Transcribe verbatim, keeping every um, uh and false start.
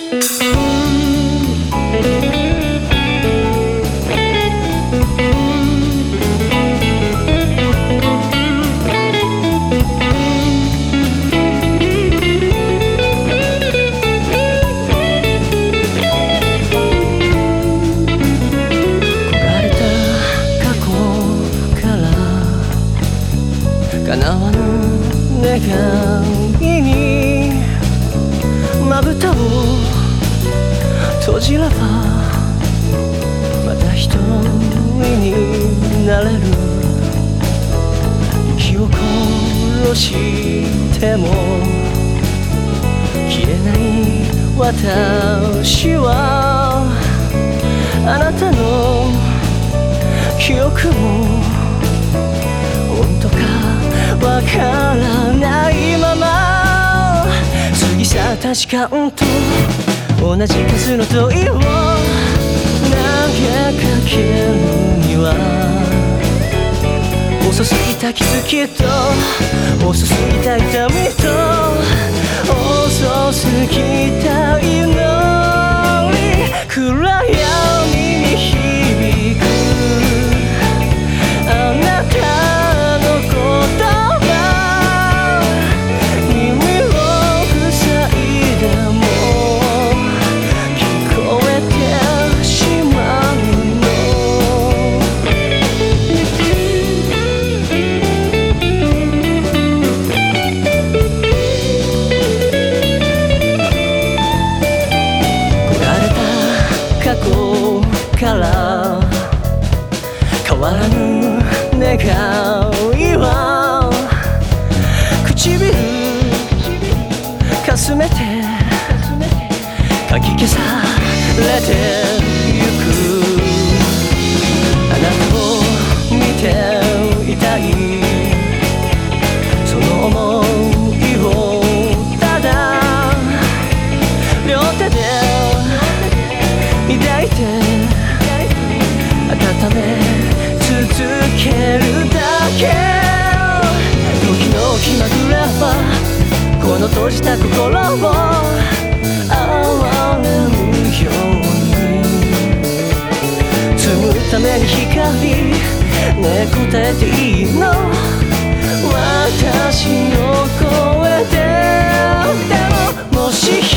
叶わぬ願いにまぶたを閉じればまた一人になれる。息を殺しても消えない私はあなたの記憶も本当かわからないまま過ぎ去った時間と同じ数の問いを投げかけるには遅すぎた気づきと遅すぎた痛みと遅すぎた祈り暗闇に響くあなたから変わらぬ願いは唇かすめてかき消されてゆく。あなたを見ていたいその想いをただ両手で抱いて温め続けるだけ。時の気まぐれはこの閉じた心を哀れむように紡ぐために光ねえ答えていいの私の声で。でももし